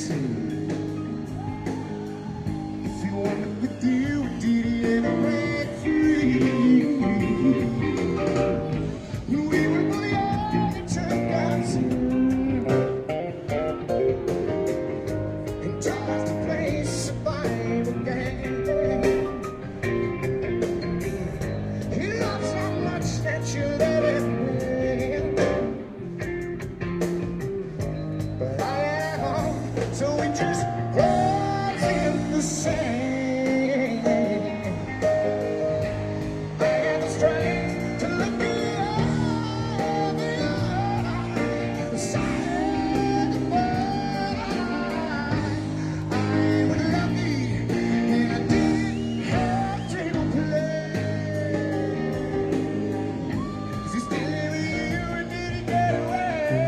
If you wanted with you, did he ever break free? We were the only two guys and tries to play survival game. He loves so much that you let him win. But I am home, so we just hold in the sand. I had the strength to look me over the side of the world. I was lucky and I didn't have to play. 'Cause he's still with you and did he get away?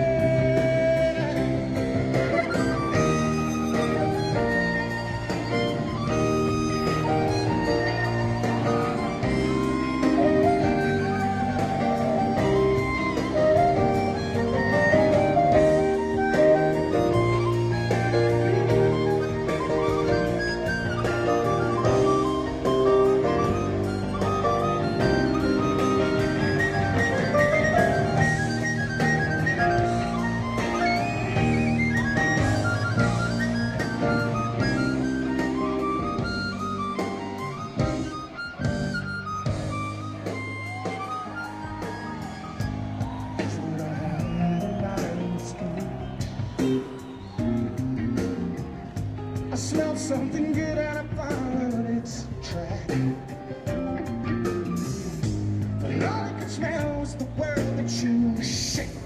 I smelled something good and I followed its track. But all I could smell was the world that you shake.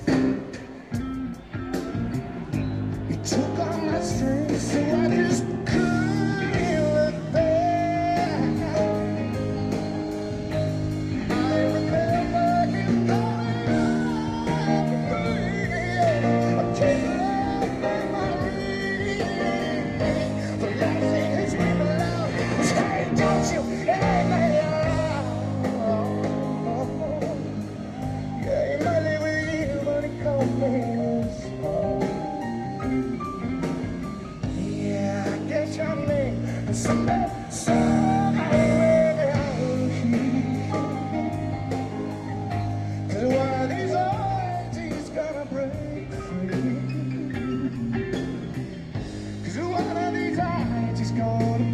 You took all my strength, so I just couldn't look back. I remember you going on the way. I take it off my memory. The last thing that's been allowed is, hey, don't you ever yeah, you might live with you, but it comes me. Yeah, I guess you're me. Someday, somewhere out here. 'Cause one of these old days gonna break free. 'Cause one of these eyes is gonna